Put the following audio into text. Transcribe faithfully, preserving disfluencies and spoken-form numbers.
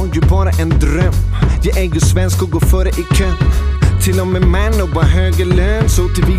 ju bara en dröm. Jag är ju svensk och går före i kön. Till och med man och bara höger lön. Så till